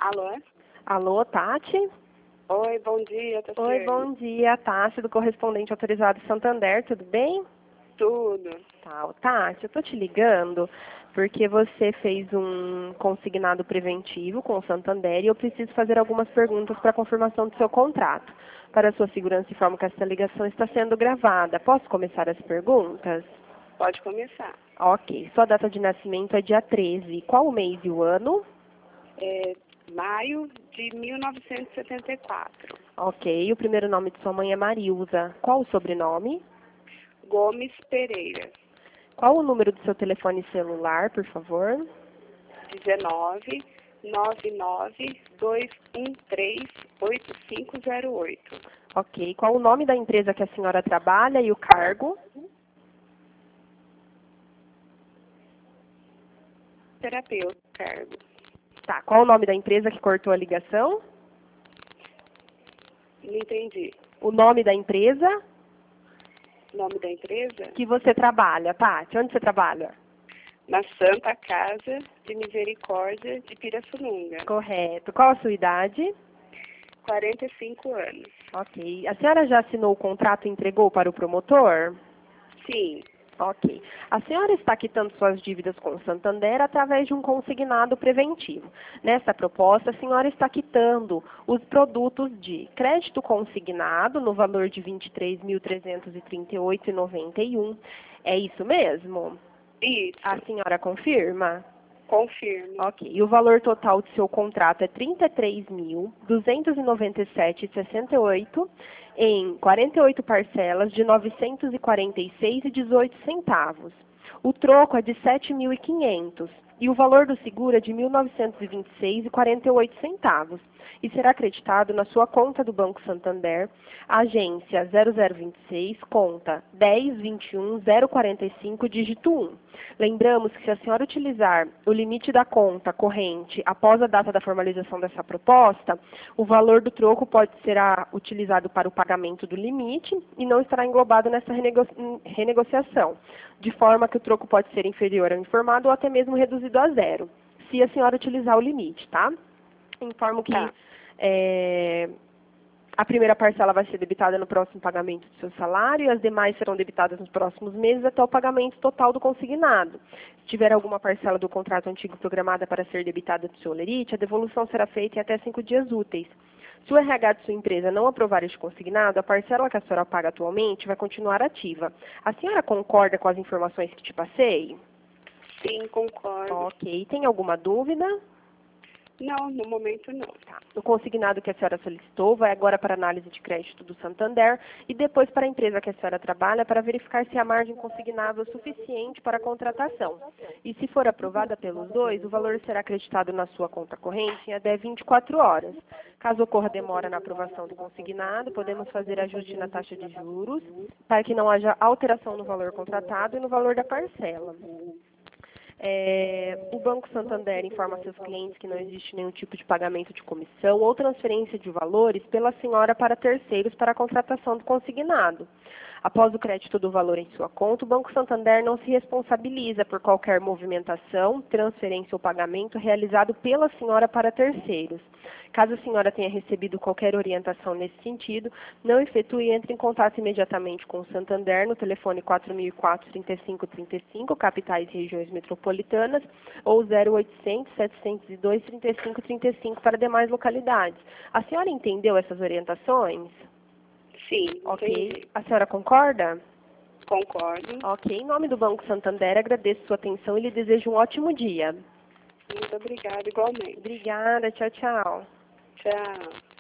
Alô? Alô, Tati? Oi, bom dia, Oi, Tatiane. bom dia, Tati, do correspondente autorizado Santander, tudo bem? Tudo. Tati, eu tô te ligando porque você fez um consignado preventivo com o Santander e eu preciso fazer algumas perguntas para confirmação do seu contrato. Para a sua segurança, informo que essa ligação está sendo gravada. Posso começar as perguntas? Pode começar. Ok. Sua data de nascimento é dia 13. Qual o mês e o ano? É maio de 1974. Ok. O primeiro nome de sua mãe é Marilza. Qual o sobrenome? Gomes Pereira. Qual o número do seu telefone celular, por favor? 19 99 213 8508. Ok. Qual o nome da empresa que a senhora trabalha e o cargo? Terapeuta, cargo. Tá. Qual o nome da empresa que cortou a ligação? Não entendi. O nome da empresa Nome da empresa? que você trabalha, Tati. Onde você trabalha? Na Santa Casa de Misericórdia de Pirassununga. Correto. Qual a sua idade? 45 anos. Ok. A senhora já assinou o contrato e entregou para o promotor? Sim. Ok. A senhora está quitando suas dívidas com o Santander através de um consignado preventivo. Nessa proposta, a senhora está quitando os produtos de crédito consignado no valor de R$ 23.338,91. É isso mesmo? Isso. A senhora confirma? Confirmo. Ok. E o valor total do seu contrato é R$ 33.297,68 em 48 parcelas de R$ 946,18. O troco é de R$ 7.500 e o valor do seguro é de R$ 1.926,48 e será acreditado na sua conta do Banco Santander, agência 0026, conta 1021-045, dígito 1. Lembramos que se a senhora utilizar o limite da conta corrente após a data da formalização dessa proposta, o valor do troco será utilizado para o pagamento do limite e não estará englobado nessa renegociação, de forma que o troco pode ser inferior ao informado ou até mesmo reduzido a zero, se a senhora utilizar o limite, tá? Informo que a primeira parcela vai ser debitada no próximo pagamento do seu salário e as demais serão debitadas nos próximos meses até o pagamento total do consignado. Se tiver alguma parcela do contrato antigo programada para ser debitada do seu holerite, a devolução será feita em até 5 dias úteis. Se o RH de sua empresa não aprovar este consignado, a parcela que a senhora paga atualmente vai continuar ativa. A senhora concorda com as informações que te passei? Sim, concordo. Ok. Tem alguma dúvida? Não, no momento não. Tá. O consignado que a senhora solicitou vai agora para análise de crédito do Santander e depois para a empresa que a senhora trabalha para verificar se a margem consignável é suficiente para a contratação. E se for aprovada pelos dois, o valor será acreditado na sua conta corrente em até 24 horas. Caso ocorra demora na aprovação do consignado, podemos fazer ajuste na taxa de juros para que não haja alteração no valor contratado e no valor da parcela. O Banco Santander informa a seus clientes que não existe nenhum tipo de pagamento de comissão ou transferência de valores pela senhora para terceiros para a contratação do consignado. Após o crédito do valor em sua conta, o Banco Santander não se responsabiliza por qualquer movimentação, transferência ou pagamento realizado pela senhora para terceiros. Caso a senhora tenha recebido qualquer orientação nesse sentido, não efetue e entre em contato imediatamente com o Santander no telefone 4004-3535, capitais e regiões metropolitanas, ou 0800-702-3535 para demais localidades. A senhora entendeu essas orientações? Sim, Ok. entendi. A senhora concorda? Concordo. Ok. Em nome do Banco Santander, agradeço sua atenção e lhe desejo um ótimo dia. Muito obrigada, igualmente. Obrigada. Tchau, tchau. Tchau.